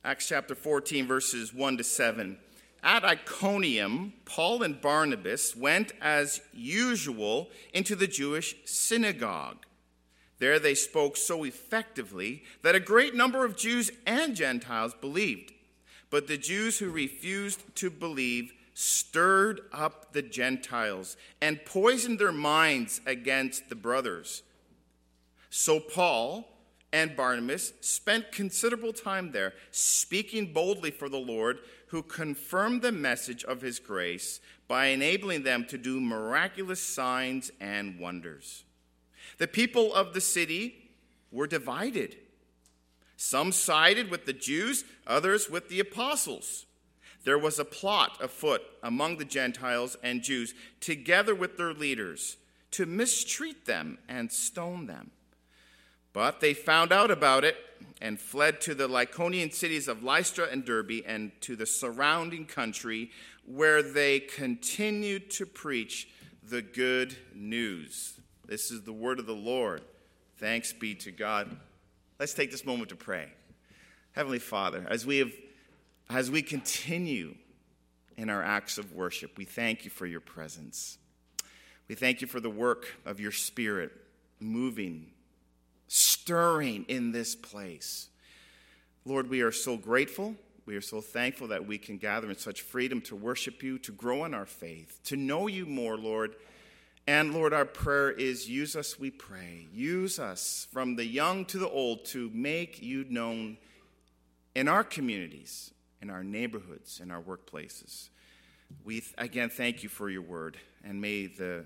Acts chapter 14, verses 1 to 7. At Iconium, Paul and Barnabas went as usual into the Jewish synagogue. There they spoke so effectively that a great number of Jews and Gentiles believed. But the Jews who refused to believe stirred up the Gentiles and poisoned their minds against the brothers. So Paul and Barnabas spent considerable time there, speaking boldly for the Lord, who confirmed the message of his grace by enabling them to do miraculous signs and wonders. The people of the city were divided. Some sided with the Jews, others with the apostles. There was a plot afoot among the Gentiles and Jews, together with their leaders, to mistreat them and stone them. But they found out about it and fled to the Lycaonian cities of Lystra and Derbe and to the surrounding country, where they continued to preach the good news. This is the word of the Lord. Thanks be to God. Let's take this moment to pray. Heavenly Father, as we continue in our acts of worship, we thank you for your presence. We thank you for the work of your Spirit moving, stirring in this place. Lord, we are so grateful. We are so thankful that we can gather in such freedom to worship you, to grow in our faith, to know you more, Lord. And Lord, our prayer is, use us, we pray. Use us from the young to the old to make you known in our communities, in our neighborhoods, in our workplaces. We again thank you for your word, and may the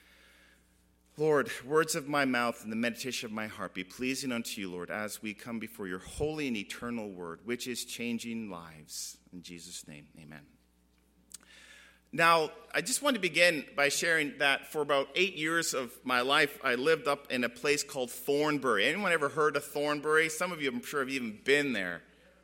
Lord, words of my mouth and the meditation of my heart be pleasing unto you, Lord, as we come before your holy and eternal word, which is changing lives. In Jesus' name, amen. Now, I just want to begin by sharing that for about 8 years of my life, I lived up in a place called Thornbury. Anyone ever heard of Thornbury? Some of you, I'm sure, have even been there.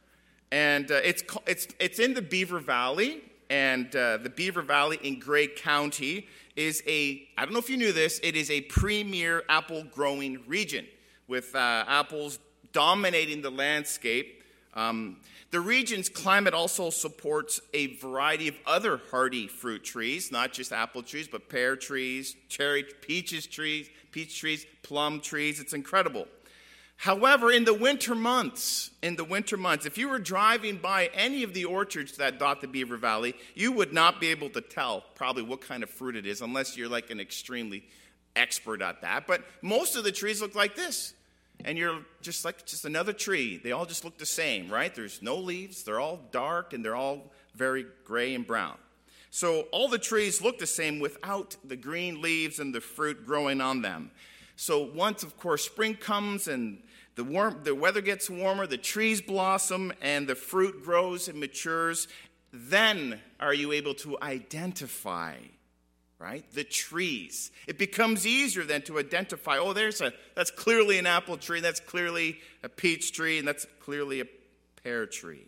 And it's in the Beaver Valley, and the Beaver Valley in Grey County is I don't know if you knew this, it is a premier apple growing region with apples dominating the landscape. The region's climate also supports a variety of other hardy fruit trees, not just apple trees, but pear trees, peach trees, plum trees. It's incredible. However, in the winter months, if you were driving by any of the orchards that dot the Beaver Valley, you would not be able to tell probably what kind of fruit it is unless you're like an extremely expert at that. But most of the trees look like this. And you're just another tree. They all just look the same, right? There's no leaves. They're all dark, and they're all very gray and brown. So all the trees look the same without the green leaves and the fruit growing on them. So once, of course, spring comes and the weather gets warmer, the trees blossom, and the fruit grows and matures, then are you able to identify, right, the trees. It becomes easier then to identify, that's clearly an apple tree, that's clearly a peach tree, and that's clearly a pear tree.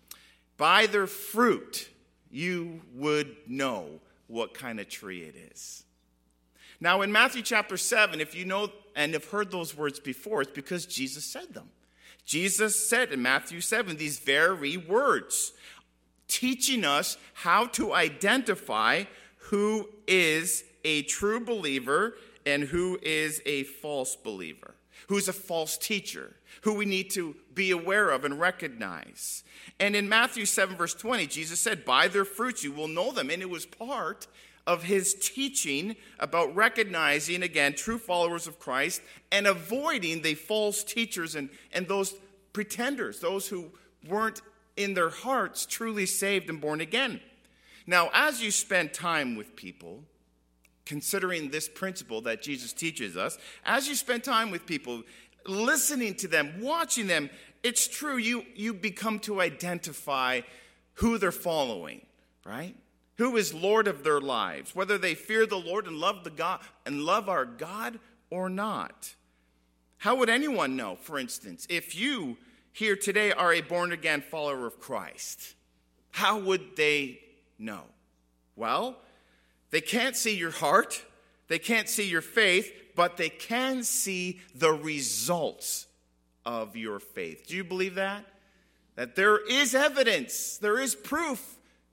By their fruit, you would know what kind of tree it is. Now, in Matthew chapter 7, if you know and have heard those words before, it's because Jesus said them. Jesus said in Matthew 7 these very words, teaching us how to identify who is a true believer and who is a false believer, who's a false teacher, who we need to be aware of and recognize. And in Matthew 7, verse 20, Jesus said, by their fruits you will know them. And it was part of his teaching about recognizing, again, true followers of Christ and avoiding the false teachers and those pretenders, those who weren't in their hearts truly saved and born again. Now, as you spend time with people, considering this principle that Jesus teaches us, as you spend time with people, listening to them, watching them, it's true, you become to identify who they're following, right? Who is Lord of their lives, whether they fear the Lord and love our God or not. How would anyone know, for instance, if you here today are a born-again follower of Christ? How would they know? Well, they can't see your heart, they can't see your faith, but they can see the results of your faith. Do you believe that? that there is evidence, there is proof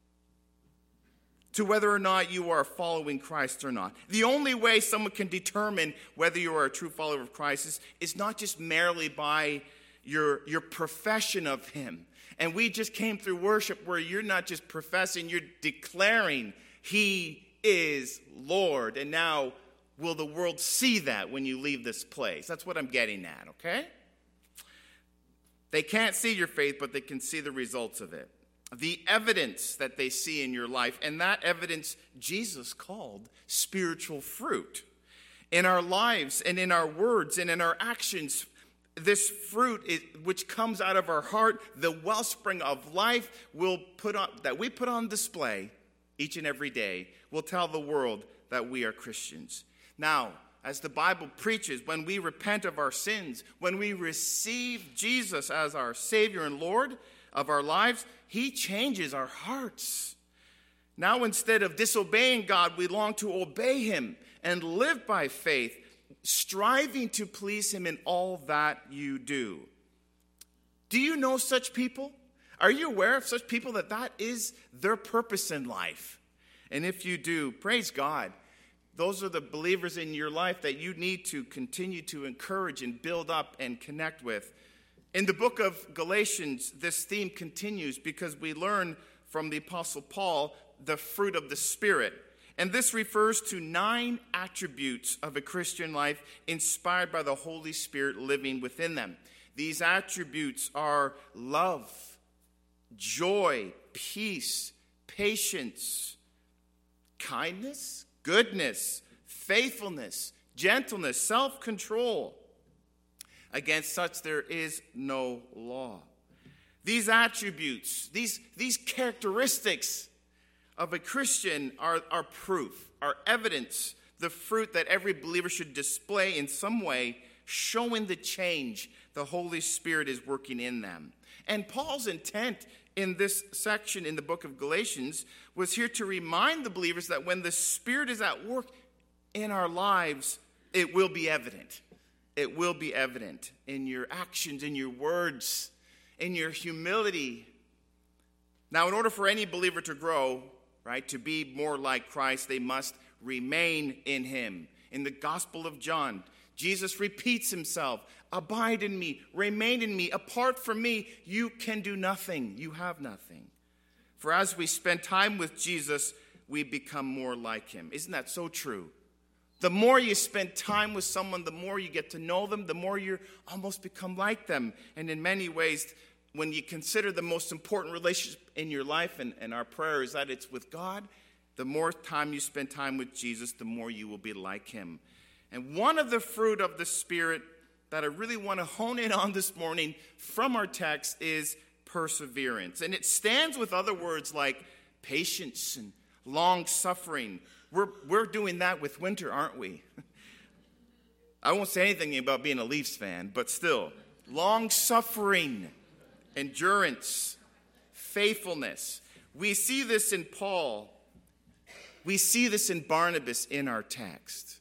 to whether or not you are following Christ or not. The only way someone can determine whether you are a true follower of Christ is not just merely by your profession of him. And we just came through worship where you're not just professing, you're declaring he is Lord. And now will the world see that when you leave this place? That's what I'm getting at, okay? They can't see your faith, but they can see the results of it. The evidence that they see in your life, and that evidence Jesus called spiritual fruit. In our lives and in our words and in our actions, this fruit which comes out of our heart, the wellspring of life that we put on display each and every day, will tell the world that we are Christians. Now, as the Bible preaches, when we repent of our sins, when we receive Jesus as our Savior and Lord of our lives, he changes our hearts. Now, instead of disobeying God, we long to obey him and live by faith, striving to please him in all that you do. Do you know such people? Are you aware of such people that is their purpose in life? And if you do, praise God. Those are the believers in your life that you need to continue to encourage and build up and connect with. In the book of Galatians, this theme continues because we learn from the Apostle Paul the fruit of the Spirit. And this refers to 9 attributes of a Christian life inspired by the Holy Spirit living within them. These attributes are love, joy, peace, patience, kindness, goodness, faithfulness, gentleness, self-control. Against such there is no law. These attributes, these characteristics of a Christian are proof, are evidence, the fruit that every believer should display in some way, showing the change the Holy Spirit is working in them. And Paul's intent in this section in the book of Galatians was here to remind the believers that when the Spirit is at work in our lives, it will be evident. It will be evident in your actions, in your words, in your humility. Now, in order for any believer to grow, right, to be more like Christ, they must remain in him. In the Gospel of John, Jesus repeats himself, abide in me, remain in me. Apart from me, you can do nothing. You have nothing. For as we spend time with Jesus, we become more like him. Isn't that so true? The more you spend time with someone, the more you get to know them, the more you almost become like them. And in many ways, when you consider the most important relationship in your life, and our prayer is that it's with God, the more time you spend time with Jesus, the more you will be like him. And one of the fruit of the Spirit that I really want to hone in on this morning from our text is perseverance. And it stands with other words like patience and long-suffering. We're doing that with winter, aren't we? I won't say anything about being a Leafs fan, but still. Long-suffering, endurance, faithfulness. We see this in Paul. We see this in Barnabas in our text.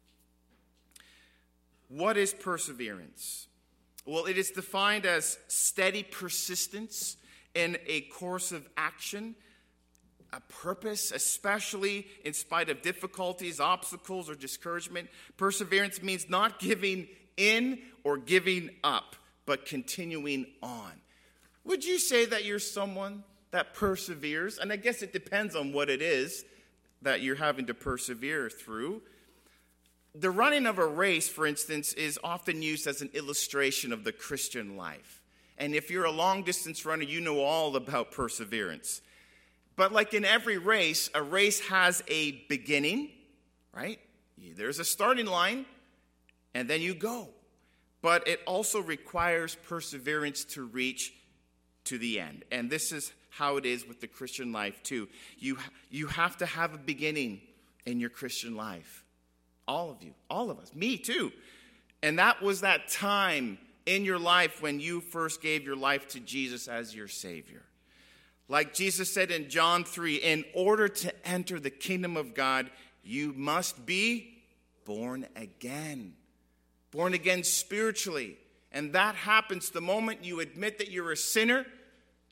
What is perseverance? Well, it is defined as steady persistence in a course of action, a purpose, especially in spite of difficulties, obstacles, or discouragement. Perseverance means not giving in or giving up, but continuing on. Would you say that you're someone that perseveres? And I guess it depends on what it is that you're having to persevere through. The running of a race, for instance, is often used as an illustration of the Christian life. And if you're a long-distance runner, you know all about perseverance. But like in every race, a race has a beginning, right? There's a starting line, and then you go. But it also requires perseverance to reach to the end. And this is how it is with the Christian life, too. You have to have a beginning in your Christian life. All of you, all of us, me too. And that was that time in your life when you first gave your life to Jesus as your Savior. Like Jesus said in John 3, in order to enter the kingdom of God, you must be born again. Born again spiritually. And that happens the moment you admit that you're a sinner,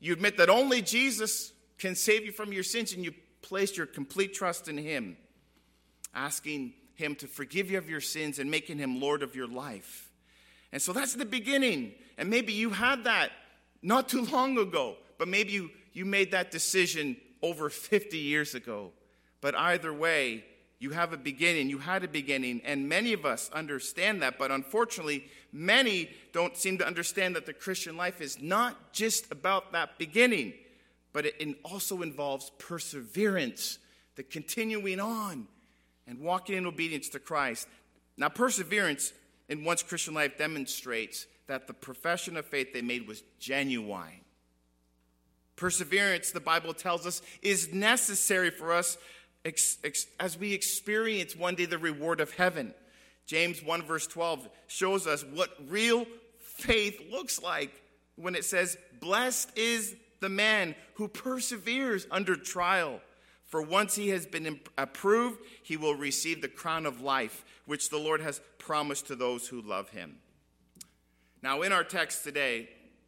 You admit that only Jesus can save you from your sins, and you place your complete trust in him, asking him to forgive you of your sins and making him Lord of your life. And so that's the beginning. And maybe you had that not too long ago, but maybe you made that decision over 50 years ago. But either way, you have a beginning. You had a beginning. And many of us understand that. But unfortunately, many don't seem to understand that the Christian life is not just about that beginning, but it also involves perseverance, the continuing on and walking in obedience to Christ. Now, perseverance in one's Christian life demonstrates that the profession of faith they made was genuine. Perseverance, the Bible tells us, is necessary for us as we experience one day the reward of heaven. James 1 verse 12 shows us what real faith looks like when it says, "Blessed is the man who perseveres under trial. For once he has been approved, he will receive the crown of life, which the Lord has promised to those who love him." Now, in our text today,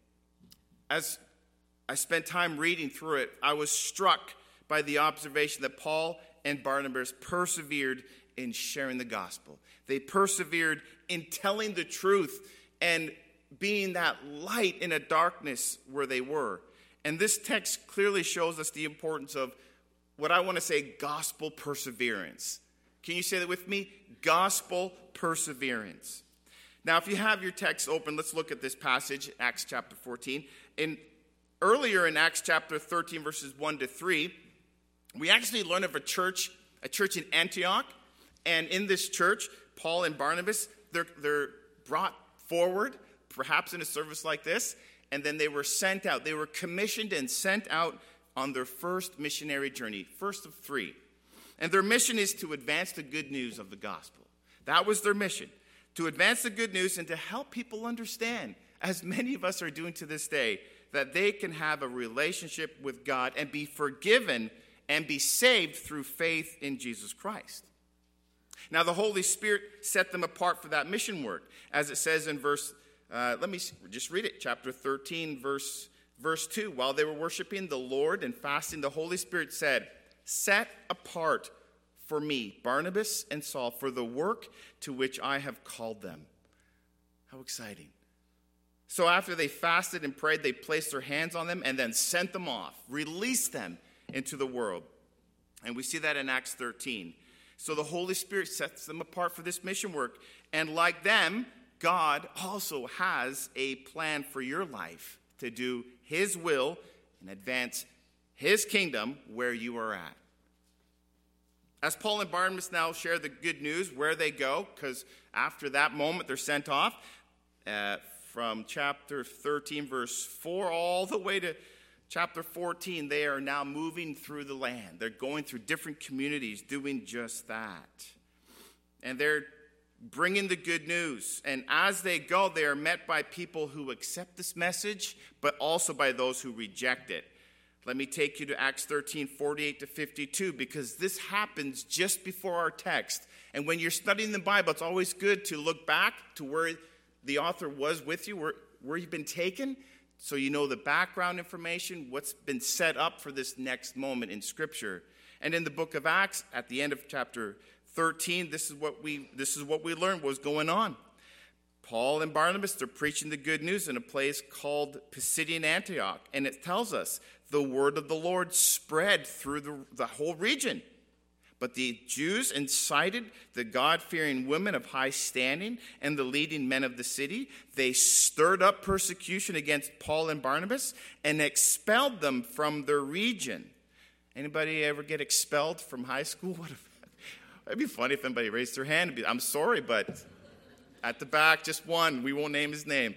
as I spent time reading through it, I was struck by the observation that Paul and Barnabas persevered in sharing the gospel. They persevered in telling the truth and being that light in a darkness where they were. And this text clearly shows us the importance of what I want to say, gospel perseverance. Can you say that with me? Gospel perseverance. Now, if you have your text open, let's look at this passage, Acts chapter 14. Earlier in Acts chapter 13, verses 1 to 3, we actually learn of a church in Antioch. And in this church, Paul and Barnabas, they're brought forward, perhaps in a service like this, and then they were sent out. They were commissioned and sent out on their first missionary journey, first of 3. And their mission is to advance the good news of the gospel. That was their mission, to advance the good news and to help people understand, as many of us are doing to this day, that they can have a relationship with God and be forgiven and be saved through faith in Jesus Christ. Now, the Holy Spirit set them apart for that mission work, as it says in let me just read it, chapter 13, verse 2. While they were worshiping the Lord and fasting, the Holy Spirit said, "Set apart for me Barnabas and Saul for the work to which I have called them." How exciting. So after they fasted and prayed, they placed their hands on them and then sent them off, released them into the world. And we see that in Acts 13. So the Holy Spirit sets them apart for this mission work. And like them, God also has a plan for your life to do his will and advance his kingdom where you are at. As Paul and Barnabas now share the good news where they go, because after that moment they're sent off, from chapter 13, verse 4, all the way to chapter 14, they are now moving through the land. They're going through different communities doing just that. And they're bringing the good news. And as they go, they are met by people who accept this message, but also by those who reject it. Let me take you to Acts 13, 48 to 52, because this happens just before our text. And when you're studying the Bible, it's always good to look back to where the author was with you, where you've been taken, so you know the background information, what's been set up for this next moment in Scripture. And in the book of Acts, at the end of chapter 13, this is what we learned was going on. Paul and Barnabas, they're preaching the good news in a place called Pisidian Antioch. And it tells us the word of the Lord spread through the whole region. But the Jews incited the God-fearing women of high standing and the leading men of the city. They stirred up persecution against Paul and Barnabas and expelled them from their region. Anybody ever get expelled from high school? It'd be funny if anybody raised their hand. I'm sorry, but at the back, just one. We won't name his name.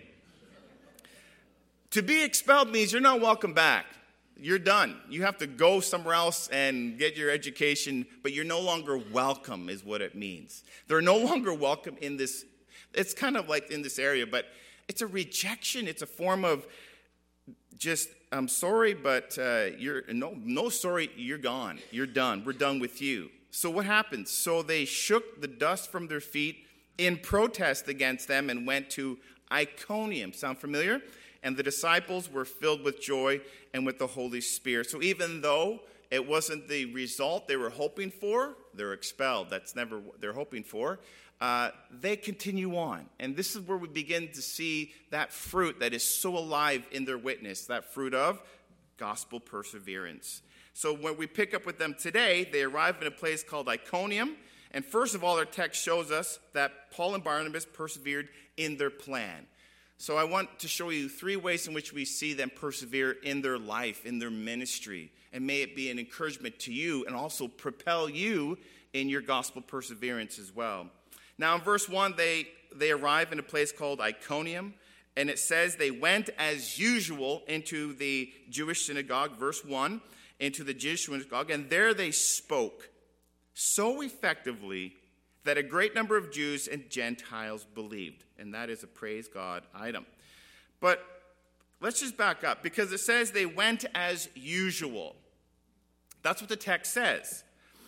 To be expelled means you're not welcome back. You're done. You have to go somewhere else and get your education, but you're no longer welcome is what it means. They're no longer welcome in this. It's kind of like in this area, but it's a rejection. It's a form of just, I'm sorry, but no sorry, you're gone. You're done. We're done with you. So what happened? So they shook the dust from their feet in protest against them and went to Iconium. Sound familiar? and the disciples were filled with joy and with the Holy Spirit. So even though it wasn't the result they were hoping for, they're expelled. That's never what they're hoping for. They continue on. And this is where we begin to see that fruit that is so alive in their witness, that fruit of gospel perseverance. So when we pick up with them today, they arrive in a place called Iconium. And first of all, our text shows us that Paul and Barnabas persevered in their plan. So I want to show you 3 ways in which we see them persevere in their life, in their ministry. And may it be an encouragement to you and also propel you in your gospel perseverance as well. Now in verse 1, they arrive in a place called Iconium. And it says they went as usual into the Jewish synagogue, verse 1, into the Jewish synagogue. And there they spoke so effectively that a great number of Jews and Gentiles believed. And that is a praise God item. But let's just back up, because it says they went as usual. That's what the text says.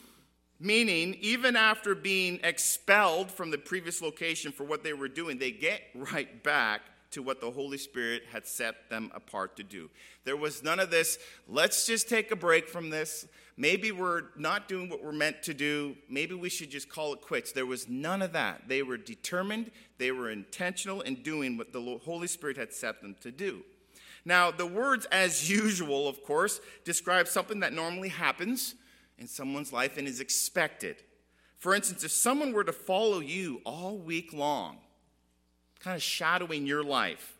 Meaning, even after being expelled from the previous location for what they were doing, they get right back to what the Holy Spirit had set them apart to do. There was none of this, let's just take a break from this. Maybe we're not doing what we're meant to do. Maybe we should just call it quits. There was none of that. They were determined. They were intentional in doing what the Holy Spirit had set them to do. Now, the words as usual, of course, describe something that normally happens in someone's life and is expected. For instance, if someone were to follow you all week long, kind of shadowing your life,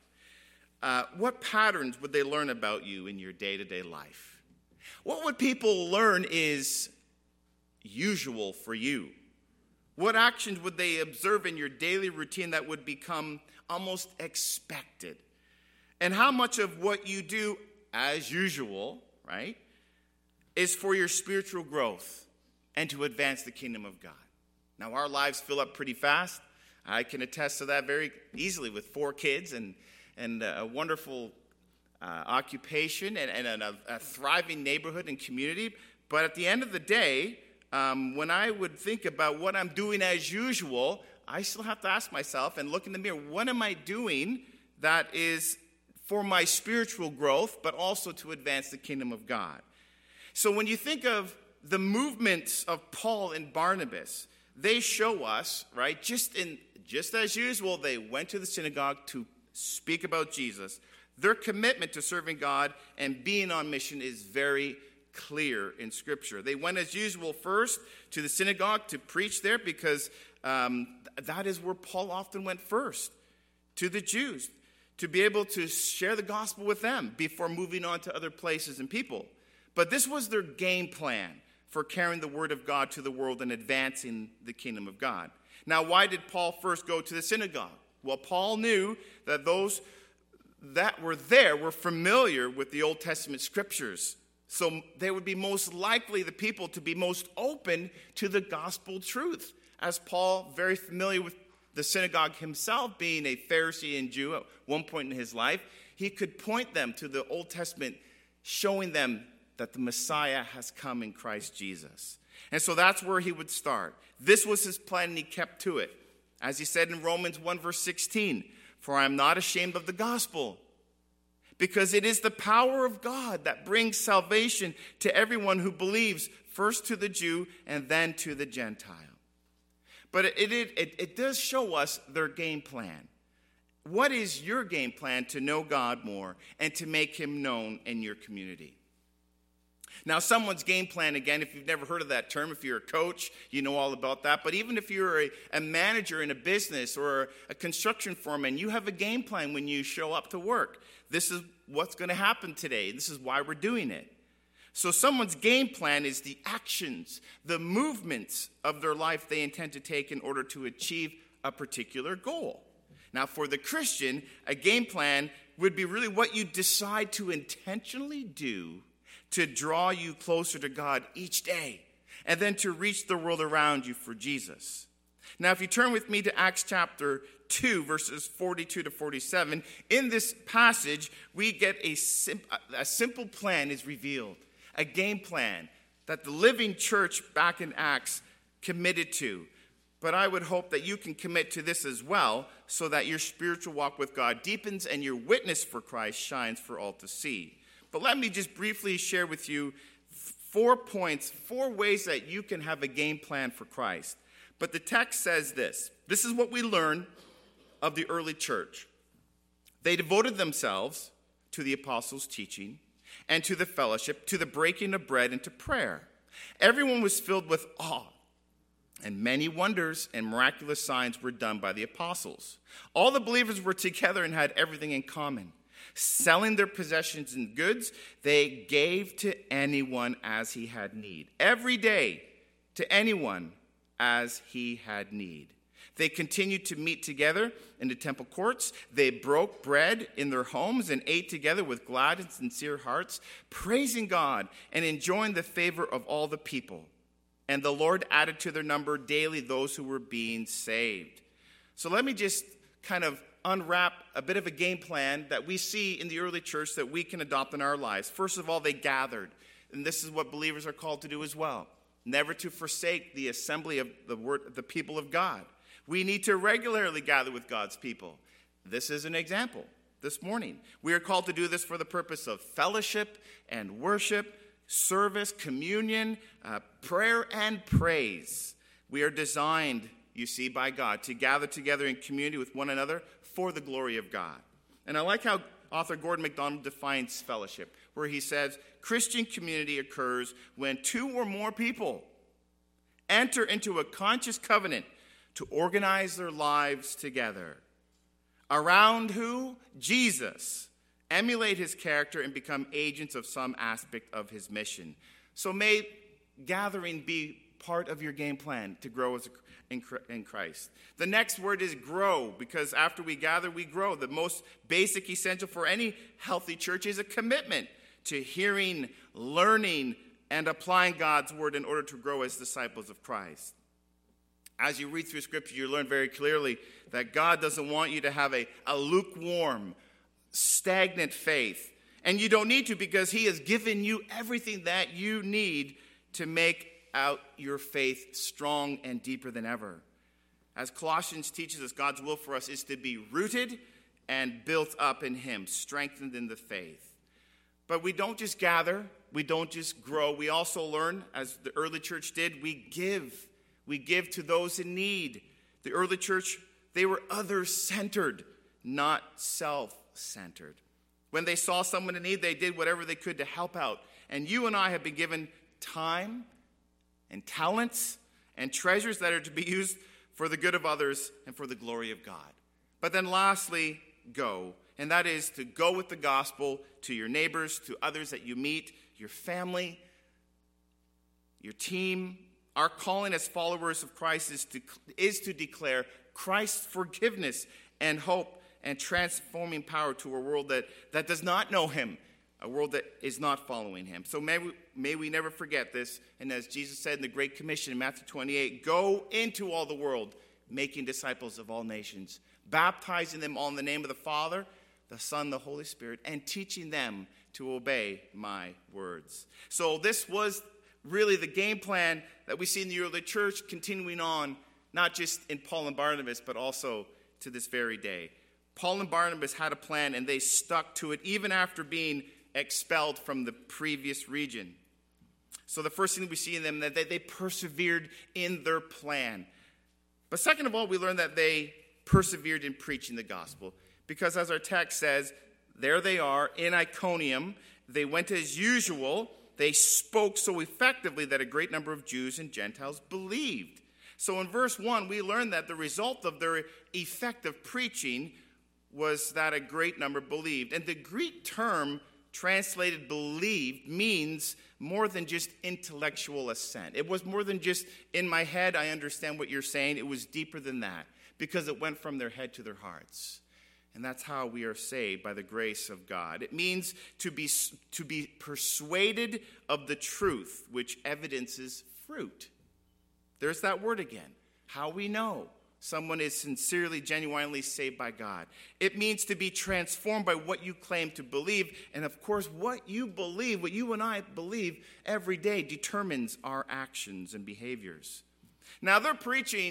what patterns would they learn about you in your day-to-day life? What would people learn is usual for you? What actions would they observe in your daily routine that would become almost expected? And how much of what you do as usual, right, is for your spiritual growth and to advance the kingdom of God? Now, our lives fill up pretty fast. I can attest to that very easily with 4 kids and a wonderful occupation and a thriving neighborhood and community. But at the end of the day, when I would think about what I'm doing as usual, I still have to ask myself and look in the mirror, what am I doing that is for my spiritual growth, but also to advance the kingdom of God? So when you think of the movements of Paul and Barnabas, they show us, right, just as usual, they went to the synagogue to speak about Jesus. Their commitment to serving God and being on mission is very clear in Scripture. They went as usual first to the synagogue to preach there because that is where Paul often went first, to the Jews, to be able to share the gospel with them before moving on to other places and people. But this was their game plan for carrying the word of God to the world and advancing the kingdom of God. Now, why did Paul first go to the synagogue? Well, Paul knew that those that were there were familiar with the Old Testament scriptures. So they would be most likely the people to be most open to the gospel truth. As Paul, very familiar with the synagogue himself, being a Pharisee and Jew at one point in his life, he could point them to the Old Testament, showing them that the Messiah has come in Christ Jesus. And so that's where he would start. This was his plan, and he kept to it. As he said in Romans 1, verse 16, "For I am not ashamed of the gospel, because it is the power of God that brings salvation to everyone who believes, first to the Jew and then to the Gentile." But it does show us their game plan. What is your game plan to know God more and to make him known in your community? Now, someone's game plan, again, if you've never heard of that term, if you're a coach, you know all about that. But even if you're a manager in a business or a construction foreman, you have a game plan when you show up to work. This is what's going to happen today. This is why we're doing it. So someone's game plan is the actions, the movements of their life they intend to take in order to achieve a particular goal. Now, for the Christian, a game plan would be really what you decide to intentionally do to draw you closer to God each day, and then to reach the world around you for Jesus. Now, if you turn with me to Acts chapter 2, verses 42 to 47, in this passage, we get a simple plan is revealed, a game plan that the living church back in Acts committed to. But I would hope that you can commit to this as well, so that your spiritual walk with God deepens and your witness for Christ shines for all to see. But let me just briefly share with you 4 points, 4 ways that you can have a game plan for Christ. But the text says this. This is what we learn of the early church. They devoted themselves to the apostles' teaching and to the fellowship, to the breaking of bread and to prayer. Everyone was filled with awe, and many wonders and miraculous signs were done by the apostles. All the believers were together and had everything in common. Selling their possessions and goods, they gave to anyone as he had need. Every day to anyone as he had need. They continued to meet together in the temple courts. They broke bread in their homes and ate together with glad and sincere hearts, praising God and enjoying the favor of all the people. And the Lord added to their number daily those who were being saved. So let me just kind of unwrap a bit of a game plan that we see in the early church that we can adopt in our lives. First of all, they gathered. And this is what believers are called to do as well. Never to forsake the assembly of the people of God. We need to regularly gather with God's people. This is an example this morning. We are called to do this for the purpose of fellowship and worship, service, communion, prayer, and praise. We are designed, you see, by God to gather together in community with one another for the glory of God. And I like how author Gordon MacDonald defines fellowship, where he says, Christian community occurs when 2 or more people enter into a conscious covenant to organize their lives together. Around who? Jesus. Emulate his character and become agents of some aspect of his mission. So may gathering be part of your game plan to grow in Christ. The next word is grow, because after we gather, we grow. The most basic essential for any healthy church is a commitment to hearing, learning, and applying God's word in order to grow as disciples of Christ. As you read through Scripture, you learn very clearly that God doesn't want you to have a lukewarm, stagnant faith. And you don't need to, because he has given you everything that you need to make out your faith strong and deeper than ever. As Colossians teaches us, God's will for us is to be rooted and built up in him, strengthened in the faith. But we don't just gather, we don't just grow. We also learn, as the early church did, we give. We give to those in need. The early church, they were others-centered, not self-centered. When they saw someone in need, they did whatever they could to help out. And you and I have been given time and talents and treasures that are to be used for the good of others and for the glory of God. But then lastly, go. And that is to go with the gospel to your neighbors, to others that you meet, your family, your team. Our calling as followers of Christ is to declare Christ's forgiveness and hope and transforming power to a world that does not know him, a world that is not following him. So may we never forget this. And as Jesus said in the Great Commission in Matthew 28, go into all the world, making disciples of all nations, baptizing them all in the name of the Father, the Son, the Holy Spirit, and teaching them to obey my words. So this was really the game plan that we see in the early church, continuing on, not just in Paul and Barnabas, but also to this very day. Paul and Barnabas had a plan, and they stuck to it even after being expelled from the previous region. So the first thing we see in them, that they persevered in their plan. But second of all, we learn that they persevered in preaching the gospel. Because as our text says, there they are in Iconium. They went as usual. They spoke so effectively that a great number of Jews and Gentiles believed. So in verse 1, we learn that the result of their effective preaching was that a great number believed. And the Greek term translated believed means more than just intellectual assent. It was more than just, in my head, I understand what you're saying. It was deeper than that, because it went from their head to their hearts. And that's how we are saved, by the grace of God. It means to be persuaded of the truth, which evidences fruit. There's that word again. How we know someone is sincerely, genuinely saved by God. It means to be transformed by what you claim to believe. And of course, what you believe, what you and I believe every day, determines our actions and behaviors. Now, their preaching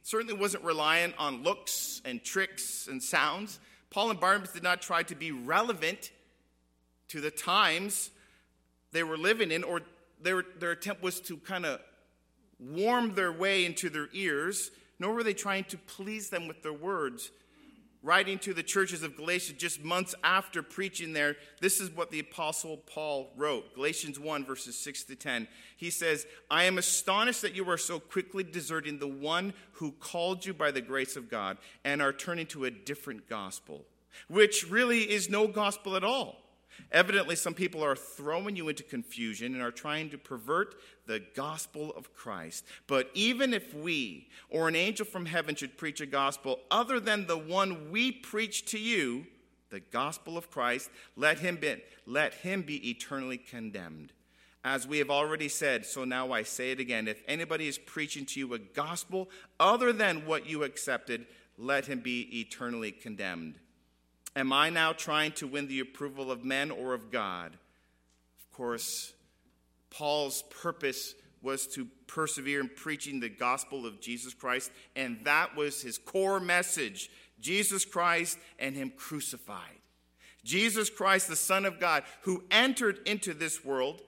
certainly wasn't reliant on looks and tricks and sounds. Paul and Barnabas did not try to be relevant to the times they were living in, or their attempt was to kind of warm their way into their ears, nor were they trying to please them with their words. Writing to the churches of Galatia just months after preaching there, this is what the Apostle Paul wrote. Galatians 1, verses 6 to 10. He says, I am astonished that you are so quickly deserting the one who called you by the grace of God and are turning to a different gospel, which really is no gospel at all. Evidently, some people are throwing you into confusion and are trying to pervert the gospel of Christ. But even if we or an angel from heaven should preach a gospel other than the one we preach to you, the gospel of Christ, let him be eternally condemned. As we have already said, so now I say it again, if anybody is preaching to you a gospel other than what you accepted, let him be eternally condemned. Am I now trying to win the approval of men or of God? Of course, Paul's purpose was to persevere in preaching the gospel of Jesus Christ, and that was his core message, Jesus Christ and him crucified. Jesus Christ, the Son of God, who entered into this world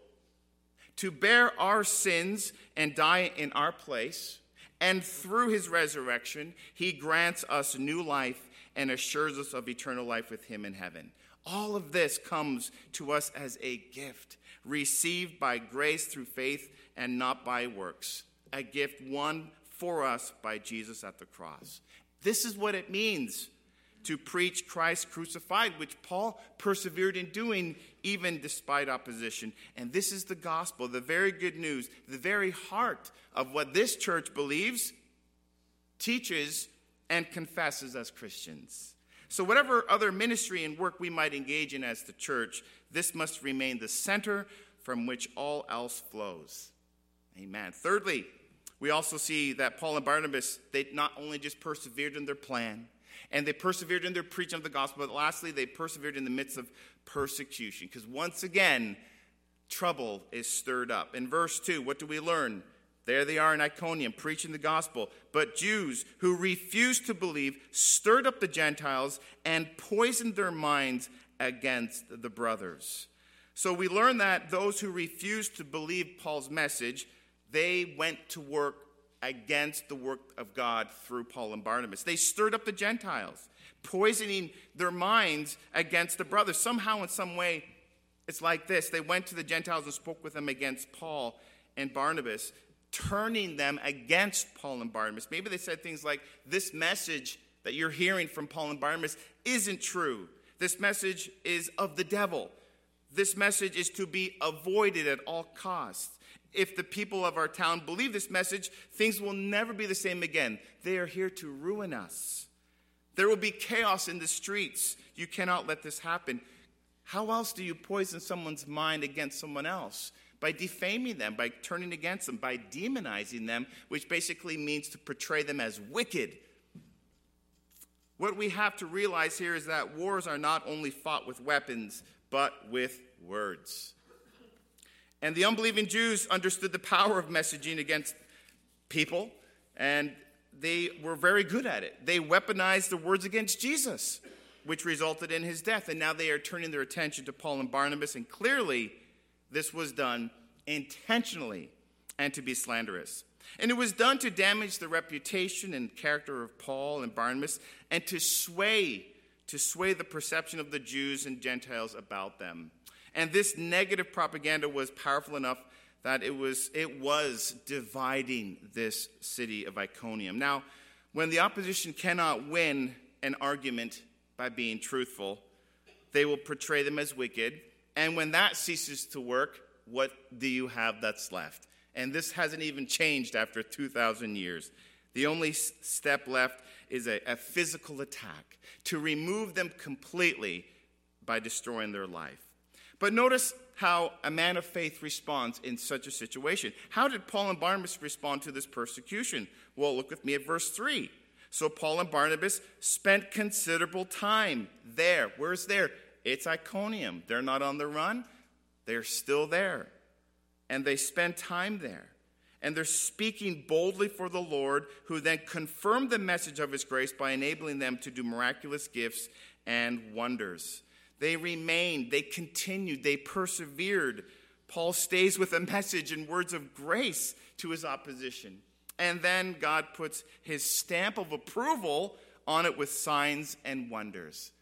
to bear our sins and die in our place, and through his resurrection, he grants us new life and assures us of eternal life with him in heaven. All of this comes to us as a gift, received by grace through faith and not by works. A gift won for us by Jesus at the cross. This is what it means to preach Christ crucified, which Paul persevered in doing even despite opposition. And this is the gospel, the very good news, the very heart of what this church believes, teaches, and confesses as Christians. So whatever other ministry and work we might engage in as the church, this must remain the center from which all else flows. Amen. Thirdly, we also see that Paul and Barnabas, they not only just persevered in their plan, and they persevered in their preaching of the gospel, but lastly, they persevered in the midst of persecution. Because once again, trouble is stirred up. In verse 2, what do we learn? There they are in Iconium, preaching the gospel. But Jews who refused to believe stirred up the Gentiles and poisoned their minds against the brothers. So we learn that those who refused to believe Paul's message, they went to work against the work of God through Paul and Barnabas. They stirred up the Gentiles, poisoning their minds against the brothers. Somehow, in some way, it's like this. They went to the Gentiles and spoke with them against Paul and Barnabas, turning them against Paul and Barnabas. Maybe they said things like, this message that you're hearing from Paul and Barnabas isn't true. This message is of the devil. This message is to be avoided at all costs. If the people of our town believe this message, things will never be the same again. They are here to ruin us. There will be chaos in the streets. You cannot let this happen. How else do you poison someone's mind against someone else? By defaming them, by turning against them, by demonizing them, which basically means to portray them as wicked. What we have to realize here is that wars are not only fought with weapons, but with words. And the unbelieving Jews understood the power of messaging against people, and they were very good at it. They weaponized the words against Jesus, which resulted in his death. And now they are turning their attention to Paul and Barnabas, and clearly this was done intentionally and to be slanderous. And it was done to damage the reputation and character of Paul and Barnabas and to sway the perception of the Jews and Gentiles about them. And this negative propaganda was powerful enough that it was dividing this city of Iconium. Now, when the opposition cannot win an argument by being truthful, they will portray them as wicked. And when that ceases to work, what do you have that's left? And this hasn't even changed after 2,000 years. The only step left is a physical attack to remove them completely by destroying their life. But notice how a man of faith responds in such a situation. How did Paul and Barnabas respond to this persecution? Well, look with me at verse 3. So Paul and Barnabas spent considerable time there. Where's there? It's Iconium. They're not on the run. They're still there. And they spent time there. And they're speaking boldly for the Lord, who then confirmed the message of his grace by enabling them to do miraculous gifts and wonders. They remained, they continued, they persevered. Paul stays with a message and words of grace to his opposition. And then God puts his stamp of approval on it with signs and wonders.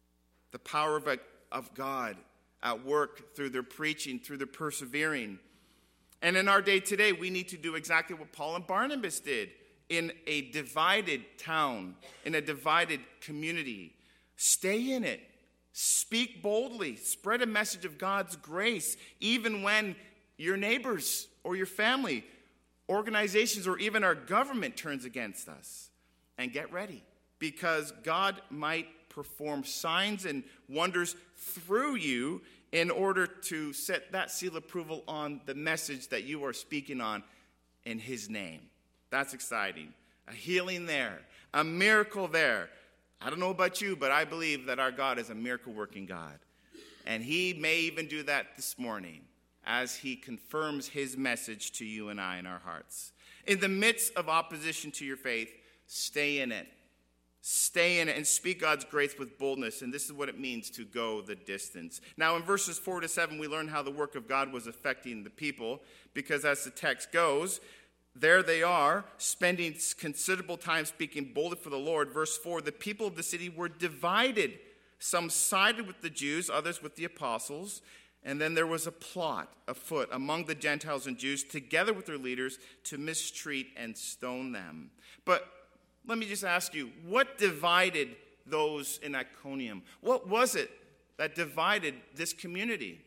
The power of God at work through their preaching, through their persevering. And in our day today, we need to do exactly what Paul and Barnabas did in a divided town, in a divided community. Stay in it. Speak boldly. Spread a message of God's grace, even when your neighbors or your family, organizations, or even our government turns against us. And get ready, because God might perform signs and wonders through you in order to set that seal of approval on the message that you are speaking on in his name. That's exciting. A healing there, a miracle there. I don't know about you, but I believe that our God is a miracle-working God. And he may even do that this morning as he confirms his message to you and I in our hearts. In the midst of opposition to your faith, stay in it. Stay in it and speak God's grace with boldness. And this is what it means to go the distance. Now, in verses 4 to 7, we learn how the work of God was affecting the people. Because as the text goes, there they are, spending considerable time speaking boldly for the Lord. Verse 4, the people of the city were divided. Some sided with the Jews, others with the apostles. And then there was a plot afoot among the Gentiles and Jews, together with their leaders, to mistreat and stone them. But let me just ask you, what divided those in Iconium? What was it that divided this community?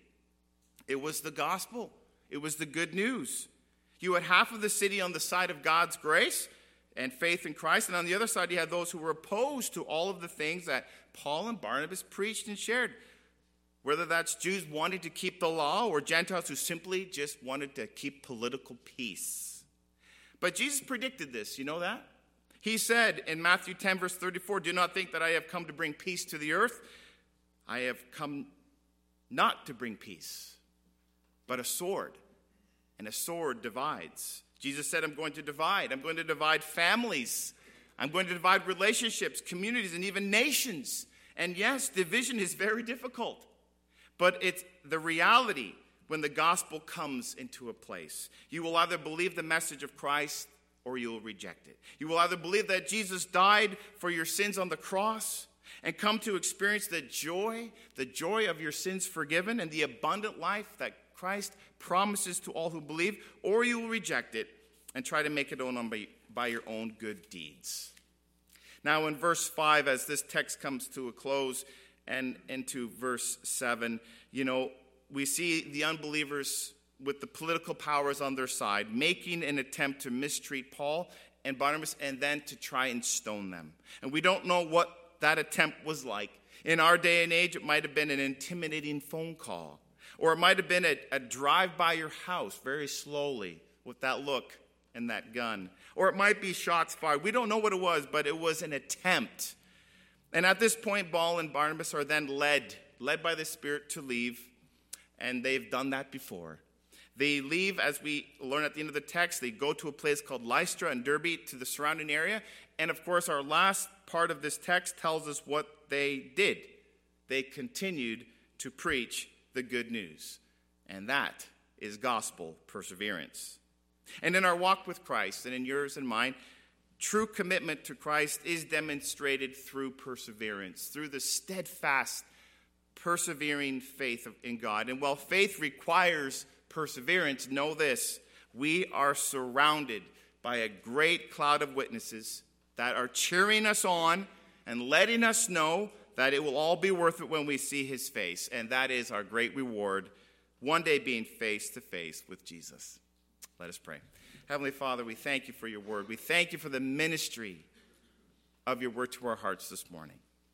It was the gospel. It was the good news. You had half of the city on the side of God's grace and faith in Christ, and on the other side you had those who were opposed to all of the things that Paul and Barnabas preached and shared. Whether that's Jews wanting to keep the law or Gentiles who simply just wanted to keep political peace. But Jesus predicted this, you know that? He said in Matthew 10, verse 34, do not think that I have come to bring peace to the earth. I have come not to bring peace, but a sword. And a sword divides. Jesus said, I'm going to divide. I'm going to divide families. I'm going to divide relationships, communities, and even nations. And yes, division is very difficult. But it's the reality when the gospel comes into a place. You will either believe the message of Christ or you will reject it. You will either believe that Jesus died for your sins on the cross and come to experience the joy of your sins forgiven and the abundant life that Christ promises to all who believe, or you will reject it and try to make it own by your own good deeds. Now in verse 5, as this text comes to a close and into verse 7, we see the unbelievers with the political powers on their side, making an attempt to mistreat Paul and Barnabas and then to try and stone them. And we don't know what that attempt was like. In our day and age, it might have been an intimidating phone call. Or it might have been a drive by your house very slowly with that look and that gun. Or it might be shots fired. We don't know what it was, but it was an attempt. And at this point, Paul and Barnabas are then led by the Spirit to leave. And they've done that before. They leave, as we learn at the end of the text, they go to a place called Lystra and Derbe, to the surrounding area. And of course, our last part of this text tells us what they did. They continued to preach the good news. And that is gospel perseverance. And in our walk with Christ, and in yours and mine, true commitment to Christ is demonstrated through perseverance, through the steadfast, persevering faith in God. And while faith requires perseverance, know this: we are surrounded by a great cloud of witnesses that are cheering us on and letting us know that it will all be worth it when we see his face. And that is our great reward, one day being face to face with Jesus. Let us pray. Heavenly Father, we thank you for your word. We thank you for the ministry of your word to our hearts this morning.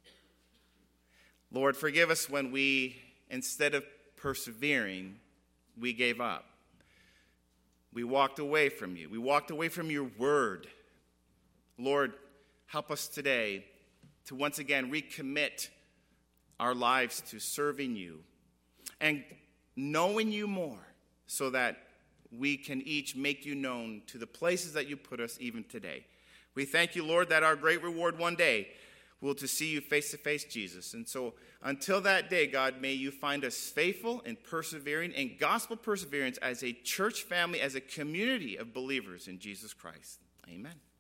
Lord, forgive us when we, instead of persevering, we gave up. We walked away from you. We walked away from your word. Lord, help us today to once again recommit our lives to serving you and knowing you more, so that we can each make you known to the places that you put us even today. We thank you, Lord, that our great reward one day will to see you face to face, Jesus. And so until that day, God, may you find us faithful and persevering in gospel perseverance as a church family, as a community of believers in Jesus Christ. Amen.